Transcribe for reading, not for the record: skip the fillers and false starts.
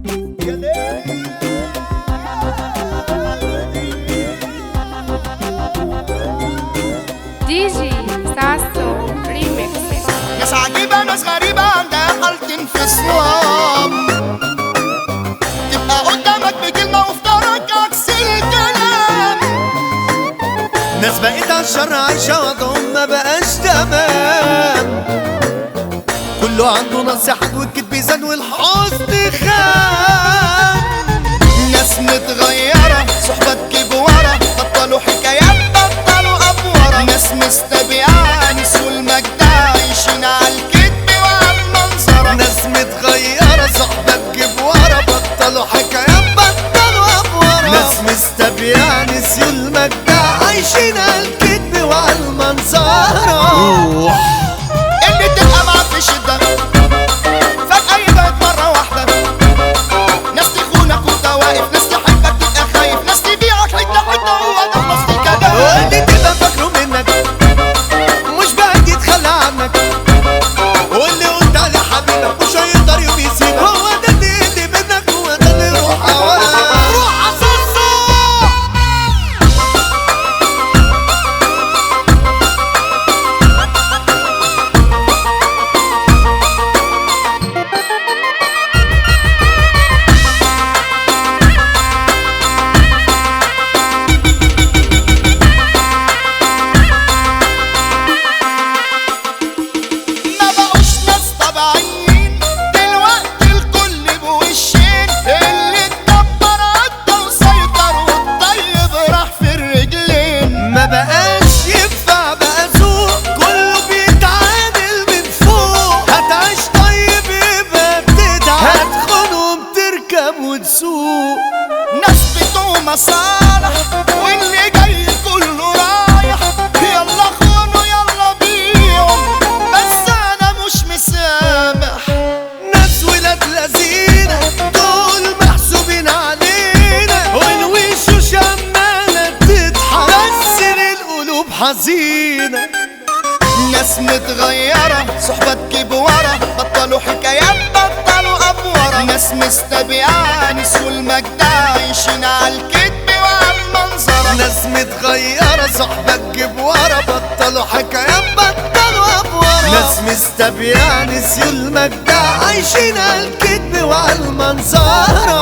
دي جي ساسو ريميكس. ناس عجيبة ناس غريبة عندها حالة انفصام، تبقى قدامك بكلمة وفي دارك عكس الكلام. ناس بقيت عالشر عايشة وضعهم ما بقاش تمام، كله عنده نصيحة والكدب زاد والحزن خام. ناس متغيرة صحبة تجيب ورا، بطلوا حكايات بطلوا أفورة. ناس مستبيعة نسوا المجد عايشين عالكدب وعالمنظرة. ناس متغيرة صحبة تجيب ورا، بطلوا حكايات بطلوا أفورة. ناس مستبيعة نسيوا المجد عايشين عالكدب وعالمنظرة. اللي تبقى معاه في شدة فجأة يبعد مرة واحدة. ناس تخونك وانت واقف، ناس تحبك تبقى خايف، ناس تبيعك حتة حتة هو ده نص الكلام. واللي تبقى فاكره منك مش بعد يتخلى عنك، واللي قلت عليه حبيبك مش هيقدر يوم يسيبك. هو ده اللي منك، هو ده اللي يروح هواك. روح عصاصة ما بقوش ناس طبيعيين دلوقتي، الكل بوشين. اللي اتكبر عدى وسيطر والطيب راح في الرجلين. ما بقاش ينفع بقى ذوق، كله بيتعامل من فوق. هتعيش طيب يبقى بتدعم، هتخونهم تركب وتسوق. ناس بتوع مصالح واللي جاي كله رايح. يلا خونوا يلا بيهم بس انا مش مسامح. ناس ولاد لذينة دول محسوبين علينا، والوشوش عمالة تضحك بس القلوب حزينة. ناس متغيرة صحبة تجيب ورا، بطلوا حكايات بطلوا أفورة. ناس مستبيعة نسوا المجد عايشين عالكدب وعالمنظرة. ناس متغيرة صحبة تجيب ورا، بطلوا حكايات بطلوا أفورة. ناس مستبيعة نسيوا المجد عايشين عالكدب وعالمنظرة.